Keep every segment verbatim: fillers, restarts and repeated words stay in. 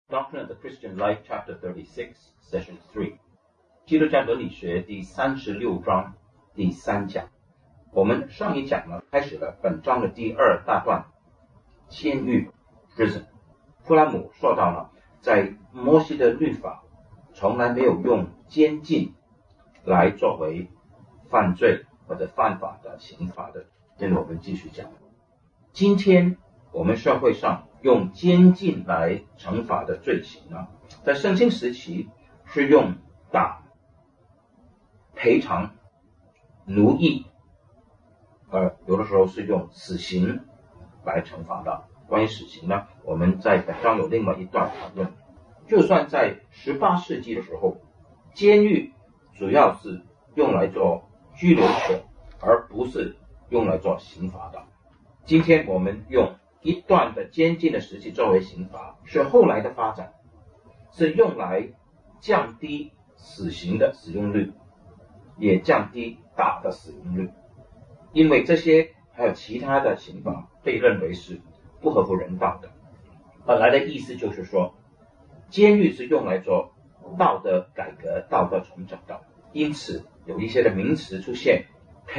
Doctrine of the Christian Life, Chapter thirty-six, Session three. 基督教伦理学第三十六章第三讲。我们上一讲呢，开始了本章的第二大段，监狱 prison。布拉姆说到了，在摩西的律法从来没有用监禁来作为犯罪或者犯法的刑罚的。现在我们继续讲。今天我们社会上用监禁来惩罚的罪行呢，在圣经时期是用打、赔偿、奴役，呃，有的时候是用死刑来惩罚的。关于死刑呢，我们在本章有另外一段讨论。就算在十八世纪的时候，监狱主要是用来做拘留所，而不是用来做刑罚的。今天我们用一段的监禁的时期作为刑罚，是后来的发展，是用来降低死刑的使用率，也降低打的使用率。因为这些还有其他的刑罚被认为是不合乎人道的。本来的意思就是说，监狱是用来做道德改革、道德重整的，因此有一些的名词出现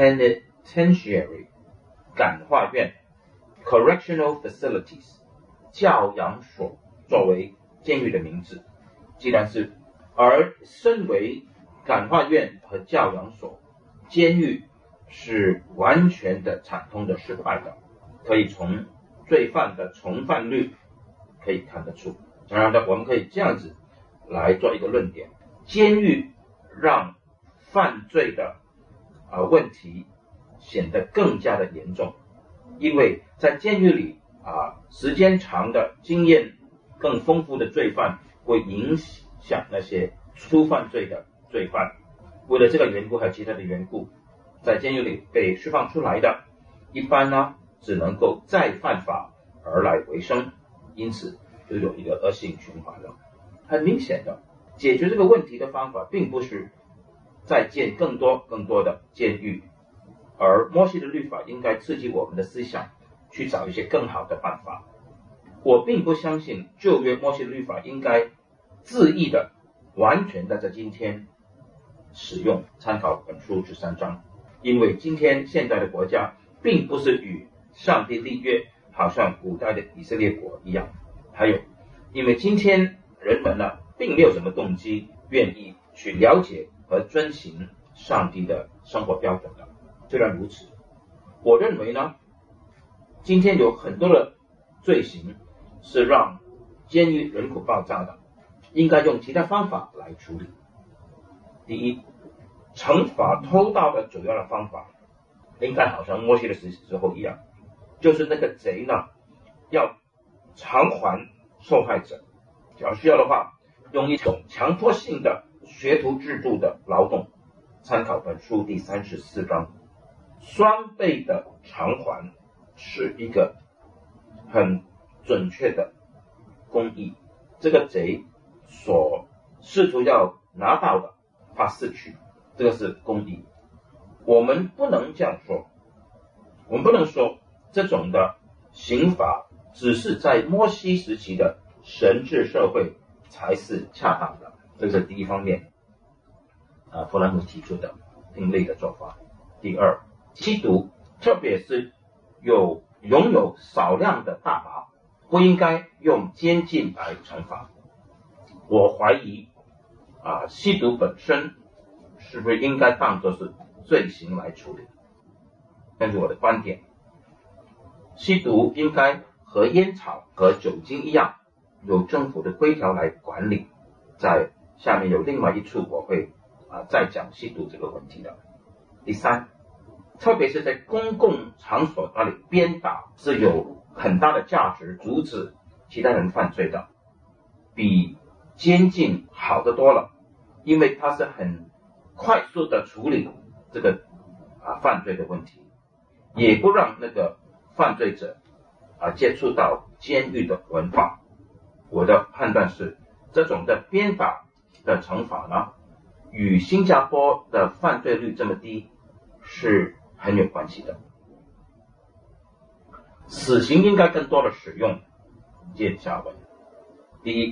penitentiary 感化院、correctional facilities 教养所作为监狱的名字。既然是，而身为感化院和教养所，监狱是完全的惨痛的失败的，可以从罪犯的重犯率可以看得出。当然的，我们可以这样子来做一个论点：监狱让犯罪的啊、呃、问题显得更加的严重，因为在监狱里啊，时间长的经验更丰富的罪犯会影响那些初犯罪的罪犯。为了这个缘故还有其他的缘故，在监狱里被释放出来的，一般呢只能够再犯法而来为生，因此就有一个恶性循环了。很明显的，解决这个问题的方法并不是再建更多更多的监狱，而摩西的律法应该刺激我们的思想，去找一些更好的办法。我并不相信旧约摩西的律法应该恣意的完全的在今天使用，参考本书十三章。因为今天现在的国家并不是与上帝立约，好像古代的以色列国一样。还有，因为今天人们呢并没有什么动机愿意去了解和遵行上帝的生活标准的。虽然如此，我认为呢，今天有很多的罪行是让监狱人口爆炸的，应该用其他方法来处理。第一，惩罚偷盗的主要的方法应该好像摩西的时候一样，就是那个贼呢要偿还受害者，只要需要的话，用一种强迫性的学徒制度的劳动，参考本书第三十四章。双倍的偿还是一个很准确的公义，这个贼所试图要拿到的他失去，这个是公义。我们不能这样说，我们不能说这种的刑罚只是在摩西时期的神治社会才是恰当的，这是第一方面啊，弗兰姆提出的另类的做法。第二，吸毒，特别是有拥有少量的大麻，不应该用监禁来惩罚。我怀疑啊，吸毒本身是不是应该当作是罪行来处理？根据我的观点，吸毒应该和烟草和酒精一样，有政府的规条来管理。在下面有另外一处我会啊再讲吸毒这个问题的。第三，特别是在公共场所那里鞭打是有很大的价值，阻止其他人犯罪的，比监禁好得多了，因为它是很快速的处理这个啊犯罪的问题，也不让那个犯罪者啊接触到监狱的文化。我的判断是，这种的鞭打的惩罚呢，与新加坡的犯罪率这么低是很有关系的。死刑应该更多的使用。接下文，第一，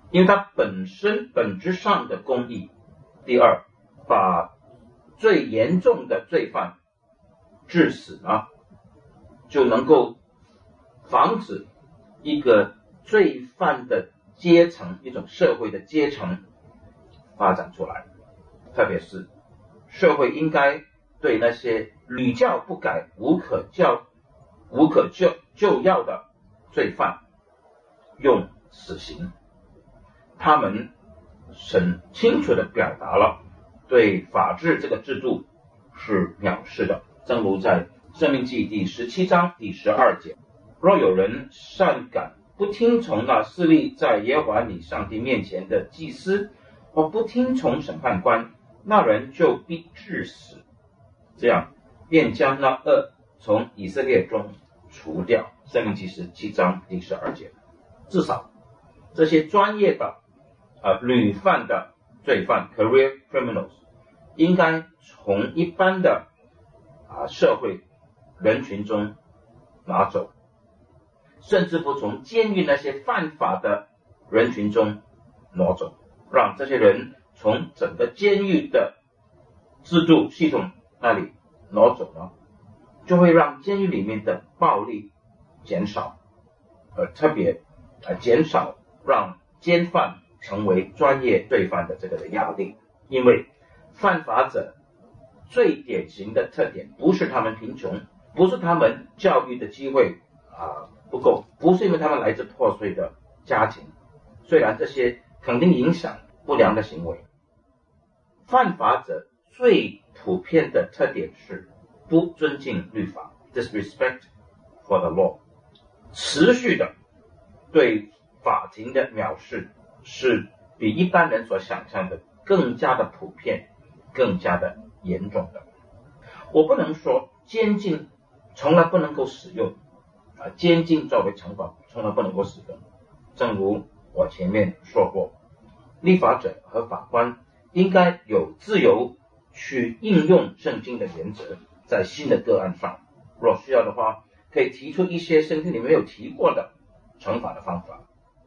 因为它本身本质上的公义。第二，把最严重的罪犯致死呢，就能够防止一个罪犯的阶层，一种社会的阶层发展出来。特别是社会应该对那些屡教不改、无可教、无可救救药的罪犯用死刑。他们很清楚地表达了对法治这个制度是藐视的，正如在申命记第十七章第十二节，若有人擅敢不听从那侍立在耶和华你上帝面前的祭司，或不听从审判官，那人就必致死，这样便将那恶从以色列中除掉。申命记十七章第十二节。至少这些专业的呃屡犯的罪犯 career criminals 应该从一般的啊社会人群中拿走，甚至不从监狱那些犯法的人群中挪走，让这些人从整个监狱的制度系统那里挪走了，就会让监狱里面的暴力减少，呃特别呃减少让监犯成为专业罪犯的这个的压力。因为犯法者最典型的特点不是他们贫穷，不是他们教育的机会啊、呃、不够，不是因为他们来自破碎的家庭，虽然这些肯定影响不良的行为。犯法者最普遍的特点是不尊敬律法 disrespect for the law， 持续的对法庭的藐视是比一般人所想象的更加的普遍，更加的严重的。我不能说监禁从来不能够使用啊，监禁作为惩罚从来不能够使用。正如我前面说过，立法者和法官应该有自由去应用圣经的原则，在新的个案上，若需要的话，可以提出一些圣经里没有提过的惩罚的方法。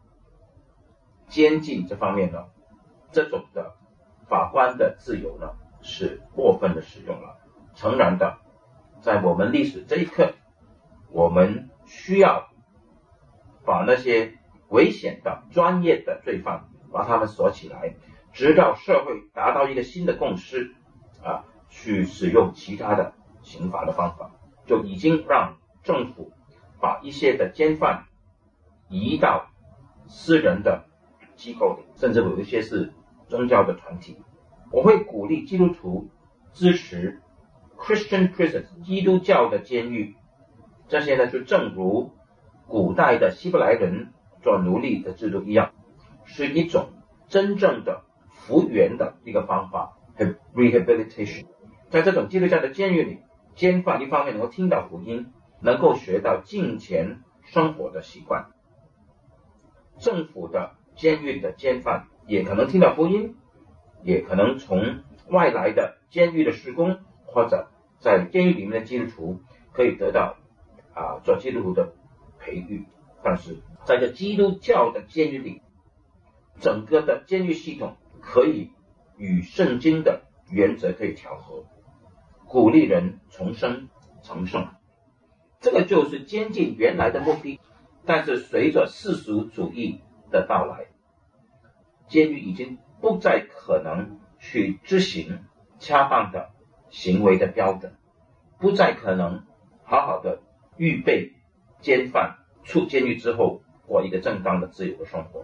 监禁这方面呢，这种的法官的自由呢是过分的使用了。诚然的，在我们历史这一刻，我们需要把那些危险的专业的罪犯把他们锁起来，直到社会达到一个新的共识啊，去使用其他的刑罚的方法，就已经让政府把一些的监犯移到私人的机构里，甚至有一些是宗教的团体。我会鼓励基督徒支持 Christian prisons 基督教的监狱，这些呢就正如古代的希伯来人做奴隶的制度一样，是一种真正的复原的一个方法 rehabilitation。 在这种基督教的监狱里，监犯一方面能够听到福音，能够学到敬虔生活的习惯，政府的监狱的监犯也可能听到福音，也可能从外来的监狱的事工，或者在监狱里面的基督徒可以得到啊做基督徒的培育。但是在这基督教的监狱里，整个的监狱系统可以与圣经的原则可以调和，鼓励人重生成圣，这个就是监禁原来的目的。但是随着世俗主义的到来，监狱已经不再可能去执行恰当的行为的标准，不再可能好好的预备监犯出监狱之后过一个正当的自由的生活。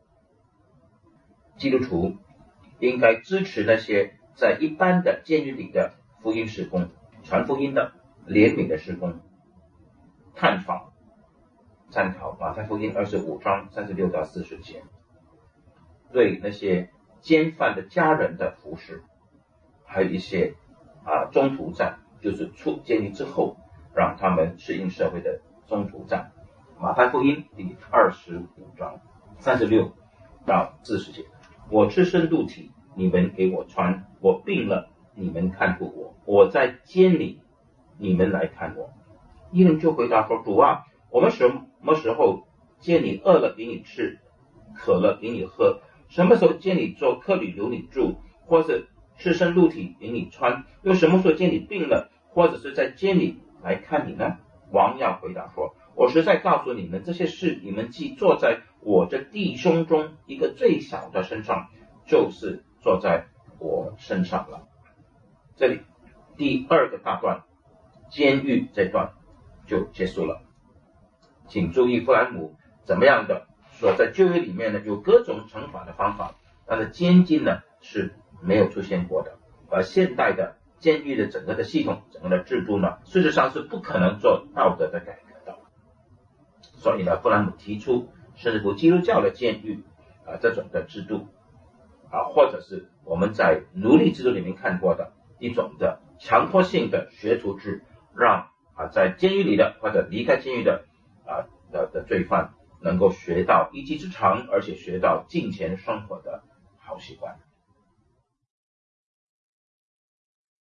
基督徒应该支持那些在一般的监狱里的福音事工，传福音的、怜悯的事工，探访参考马太福音二十五章三十六到四十节，对那些监犯的家人的服侍，还有一些啊中途站，就是出监狱之后让他们适应社会的中途站。马太福音第二十五章三十六到四十节，我赤身露体，你们给我穿；我病了，你们看顾我；我在监里，你们来看我。一人就回答说：主啊，我们什么时候见你饿了给你吃， 渴了给你喝？什么时候见你做客旅留你住，或者赤身露体给你穿？又什么时候见你病了，或者是在监里来看你呢？王要回答说，我实在告诉你们，这些事你们既做在我这弟兄中一个最小的身上，就是做在我身上了。这里第二个大段监狱这段就结束了。请注意弗兰姆怎么样的说，在旧约里面呢有各种惩罚的方法，但是监禁呢是没有出现过的，而现代的监狱的整个的系统，整个的制度呢，事实上是不可能做道德的改革的。所以呢，弗兰姆提出甚至乎基督教的监狱啊这种的制度啊，或者是我们在奴隶制度里面看过的一种的强迫性的学徒制，让啊在监狱里的或者离开监狱的啊的的罪犯能够学到一技之长，而且学到金钱生活的好习惯。